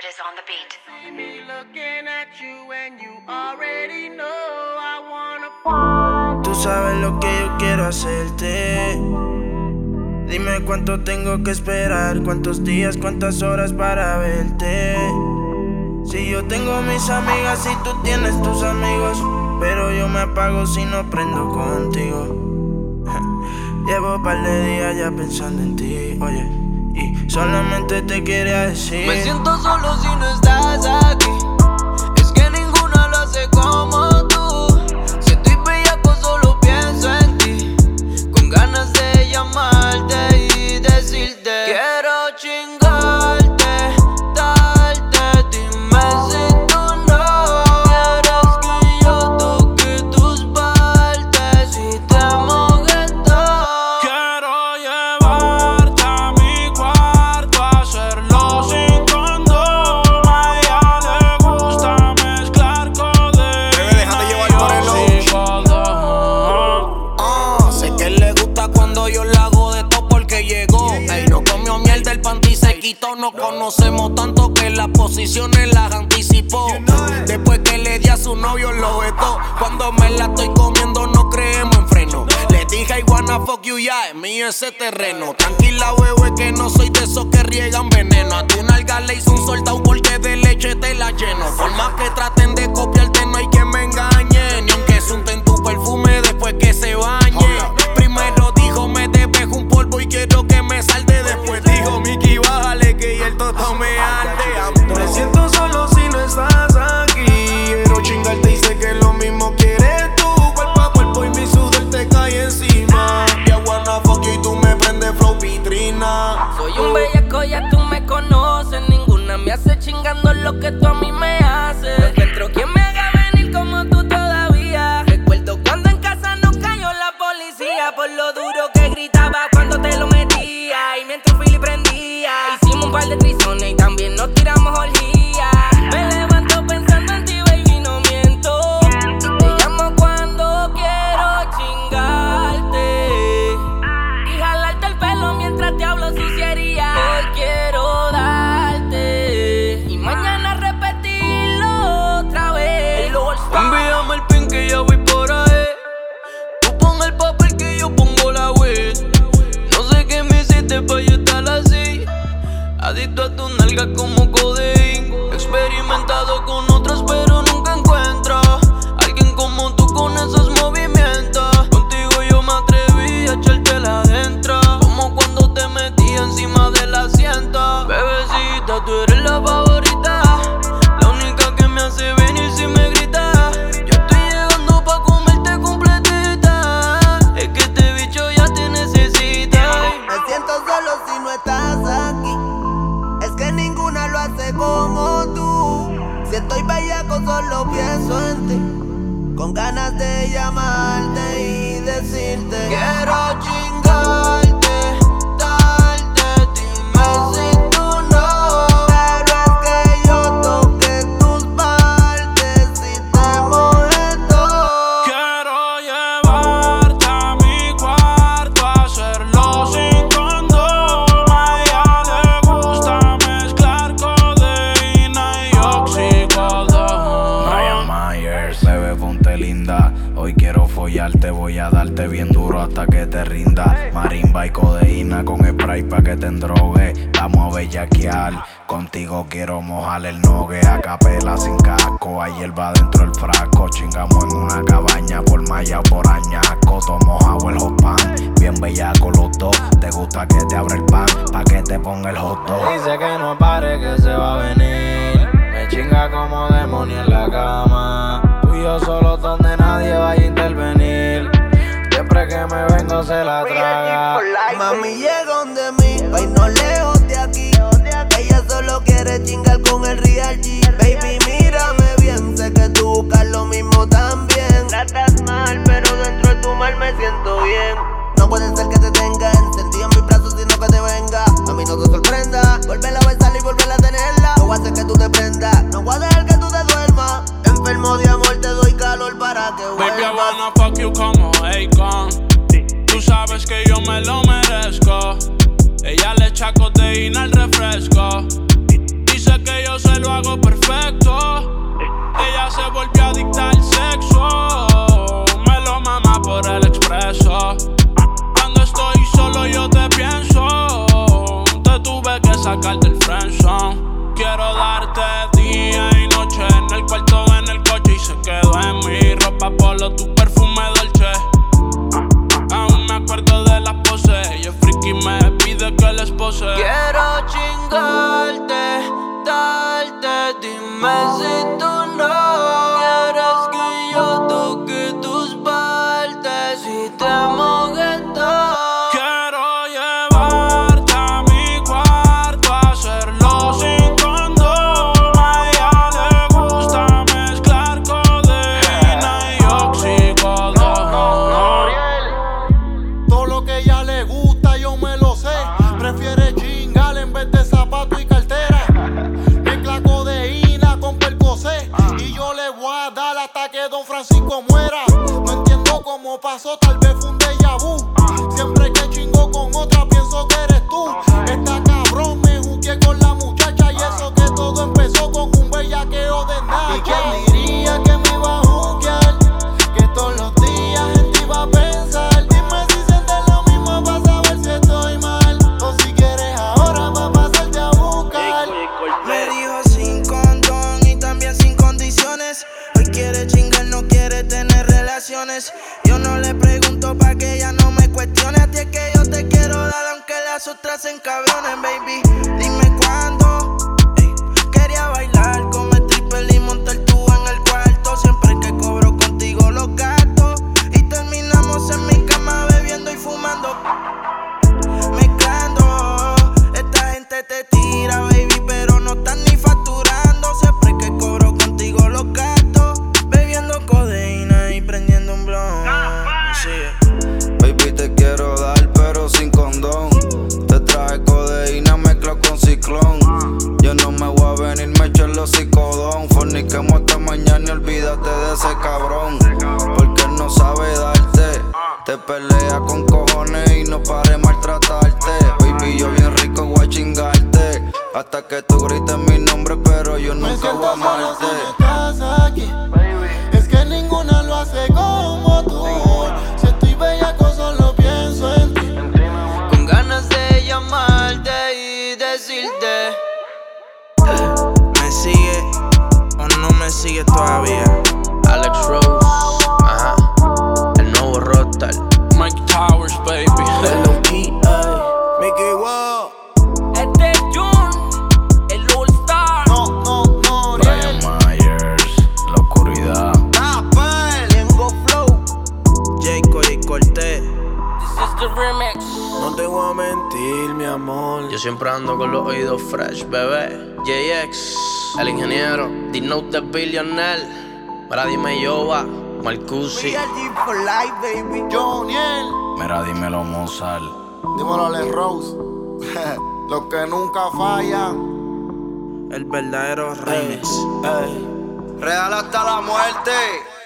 is on the beat. See me looking at you and you already know I wanna. Tú sabes lo que yo quiero hacerte. Dime cuánto tengo que esperar, cuántos días, cuántas horas para verte. Si yo tengo mis amigas y tú tienes tus amigos, pero yo me apago si no prendo contigo. Llevo un par de días ya pensando en ti, oye, y solamente te quería decir: me siento solo si no estás aquí. Es que ninguna lo hace como tú. Si estoy bellaco solo pienso en ti, con ganas de llamarte y decirte quiero chingarte, darte. Dime si tú no quieres que yo toque tus partes y te moje todo. Quiero llevarte a mi cuarto, hacerlo sin condón. A ella le gusta mezclar codeína. Bebé, déjate llevar por el Sé que le gusta cuando yo la hago de todo porque llegó. Ey, no comió miel del panty, se quitó. No conocemos tanto que las posiciones las anticipó. Después que le di a su novio lo vetó. Cuando me la estoy comiendo no creemos en freno. Le dije I wanna fuck you, ya es mío ese terreno. Tranquila bebé que no soy de esos que riegan veneno. A tu nalga le hice un soldado porque de leche te la lleno. Por más que traten de copiarte no hay quien me engañe. Ni aunque se unten tu perfume después que se bañe. Primero dijo me debes un polvo y quiero que me salte. Después dijo Miki bájale que ya el toto me arde. me siento solo si no estás aquí. Quiero chingarte y sé que lo mismo quieres tú. Cuerpo a cuerpo y mi sudor te cae encima. I wanna fuck you y tú me prendes flow vitrina. Soy un bellaco, ya tú me conoces. Ninguna me hace chingando lo que tú a mí me haces. No encuentro quien me haga venir como tú todavía. Recuerdo cuando en casa nos cayó la policía por lo duro que gritaba cuando te lo metía. Y mientras Philly prendía, hicimos un par de trizones y también nos tiramos orgías. Me levanto pensando en ti, baby, no miento. Y te llamo cuando quiero chingarte y jalarte el pelo mientras te hablo suciería. Hoy quiero darte y mañana repetirlo otra vez. Envíame el pin que ya voy por ahí. Tú pon el papel que yo pongo la weed. No sé qué me hiciste pa' yo estar así. Adicto a tu nalga como codeín. Experimentado con otras pero nunca encuentro alguien como tú con esos movimientos. Contigo yo me atreví a echártela adentro, como cuando te metí encima del asiento. Bebecita, tú eres la favorita, la única que me hace venir si me gritas. Yo estoy llegando pa' comerte completita. Es que este bicho ya te necesita. Me siento solo si no estás aquí. Es que ninguna lo hace como tú. Si estoy bellaco solo pienso en ti, con ganas de llamarte y decirte quiero chingarte, darte. Dime si tú no quieres que yo toque tus partes y te moje todo. Quiero llevarte a mi cuarto, hacerlo sin condón. A ella le gusta mezclar codeína y oxicodón. Brian Myers, bebé ponte linda. Hoy quiero follarte, voy a darte bien duro hasta que te rinda. Marimba y codeína con spray pa' que te endrogue. Vamos a bellaquear, contigo quiero mojar el nogue. A capela sin casco, hay hierba dentro del frasco. Chingamos en una cabaña por malla o por añasco. Todo mojado el hot pan, bien bellaco los dos. Te gusta que te abra el pan, pa' que te ponga el hot dog. Dice que no pare, que se va a venir. Me chinga como demonio en la cama. Tú y yo solos donde nadie vaya a intervenir. Siempre que me vengo se la traga. Mami, llega donde mí, pa' no lejos de aquí. Ella solo quiere chingar con el Real G. Baby, mírame bien, sé que tú buscas lo mismo también. Tratas mal, pero dentro de tu mal me siento bien. No puede ser que te tenga encendido en mis brazos, sino que te venga. A mí no te sorprenda, volver a besarla y volver a tenerla. No voy a hacer que tú te prendas, no voy a dejar que tú te duermas. Enfermo de amor, te doy calor para que vuelvas. Baby, I wanna fuck you como Akon. Tú sabes que yo me lo merezco. quiero darte día y noche. En el cuarto, en el coche y se quedó en mi ropa polo, tu perfume Dolce. Aún me acuerdo de las poses. Ella friki me pide que la espose. Quiero chingarte, darte. Dime si tú no quieres que yo toque tus partes y te moje todo. Quiero llevarte a mi cuarto, hacerlo sin condón. A ella le gusta mezclar codeína y oxicodona. Todo lo que ella le gusta yo me lo sé. Prefiere chingar en vez de zapato y cartera. Mezcla codeína con Percocet y yo le voy a dar hasta que Don Francisco muera. No entiendo cómo pasó, tal vez fue un déjà vu. Siempre que chingo con otra pienso que eres tú. Está cabrón, me juqué con la muchacha y eso que todo empezó con un bellaqueo de nada. ¿Y quién diría que me iba a juquear? Que todos los días en ti iba a pensar. Dime si sientes lo mismo para saber si estoy mal. O si quieres ahora para pasarte a buscar. Me dijo sin condón y también sin condiciones. Hoy quiere chingar, no quiere tener relaciones. Yo no le pregunto pa' que ella no me cuestione. A ti es que yo te quiero dar aunque las otras se encabronen, baby. Dime cuándo. Quería bailar con el triple y montar tú en el cuarto. Siempre que cobro contigo los gastos. Y terminamos en mi cama bebiendo y fumando. Mezclando. Esta gente te tira, baby, pero no están ni facturando. Siempre que cobro contigo los gastos. Bebiendo codeína y prendiendo un blon. Baby, te quiero dar, pero sin condón. Te traje codeína mezcla con ciclón. Yo no me voy a venir, me echo los psicodón. Forniquemos esta mañana y olvídate de ese cabrón. Porque él no sabe darte. Te pelea con cojones y no pare maltratarte. Baby, yo bien rico voy a chingarte. Hasta que tú grites mi nombre, pero yo Me nunca voy siento a solo amarte. si no estás aquí. Es que ninguna lo hace como tú. Si estoy bellaco solo pienso en ti. Con ganas de llamarte y decirte. ¿Me sigue o no me sigue todavía? Alex Rose, ajá, el nuevo Rockstar. Mike Towers, baby. Mickey Wow. Este es Jun, el All Star. No, Brian Myers, la oscuridad. Liengo Flow. Jayco y Cortés. This is the remix. No te voy a mentir, mi amor. Yo siempre ando con los oídos fresh, bebé. JX, el ingeniero, The Note the Billionaire. Para dime Yoba, Marcusi. Real G for life, baby. Joniel. Mira, dímelo, Mozart. Dímelo a Les Rose. Los que nunca fallan. El verdadero remix. Real hasta la muerte.